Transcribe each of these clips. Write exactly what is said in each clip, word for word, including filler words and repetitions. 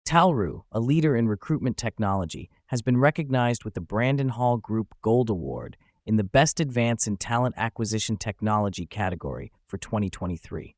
Talru, a leader in recruitment technology, has been recognized with the Brandon Hall Group Gold Award in the Best Advance in Talent Acquisition Technology category for twenty twenty-three.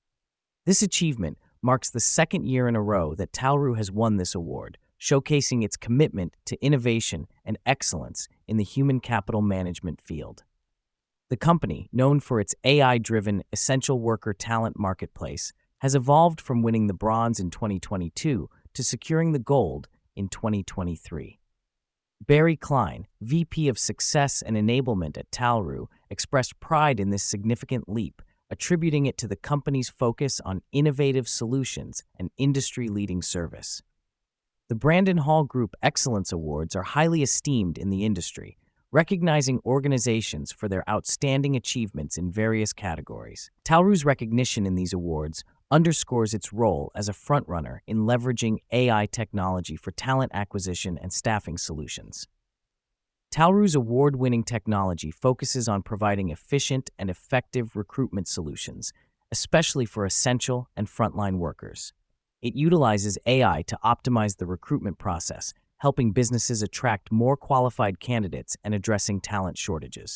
This achievement marks the second year in a row that Talru has won this award, showcasing its commitment to innovation and excellence in the human capital management field. The company, known for its A I-driven essential worker talent marketplace, has evolved from winning the bronze in twenty twenty-two to securing the gold in twenty twenty-three. Barry Klein, V P of Success and Enablement at Talru, expressed pride in this significant leap, attributing it to the company's focus on innovative solutions and industry-leading service. The Brandon Hall Group Excellence Awards are highly esteemed in the industry, recognizing organizations for their outstanding achievements in various categories. Talru's recognition in these awards underscores its role as a frontrunner in leveraging A I technology for talent acquisition and staffing solutions. Talru's award-winning technology focuses on providing efficient and effective recruitment solutions, especially for essential and frontline workers. It utilizes A I to optimize the recruitment process, helping businesses attract more qualified candidates and addressing talent shortages.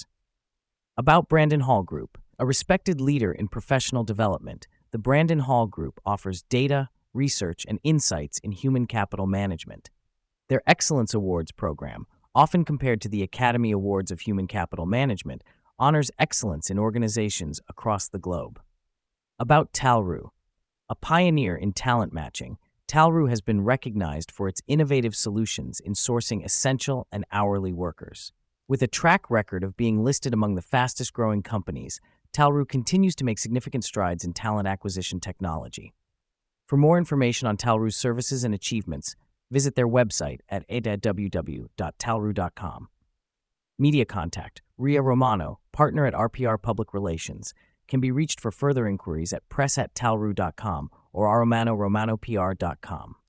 About Brandon Hall Group, a respected leader in professional development, the Brandon Hall Group offers data, research, and insights in human capital management. Their Excellence Awards program, often compared to the Academy Awards of Human Capital Management, honors excellence in organizations across the globe. About Talru, a pioneer in talent matching, Talru has been recognized for its innovative solutions in sourcing essential and hourly workers. With a track record of being listed among the fastest-growing companies, Talru continues to make significant strides in talent acquisition technology. For more information on Talru's services and achievements, visit their website at w w w dot talru dot com. Media contact, Ria Romano, partner at R P R Public Relations, can be reached for further inquiries at press at talru dot com or romano romano p r dot com.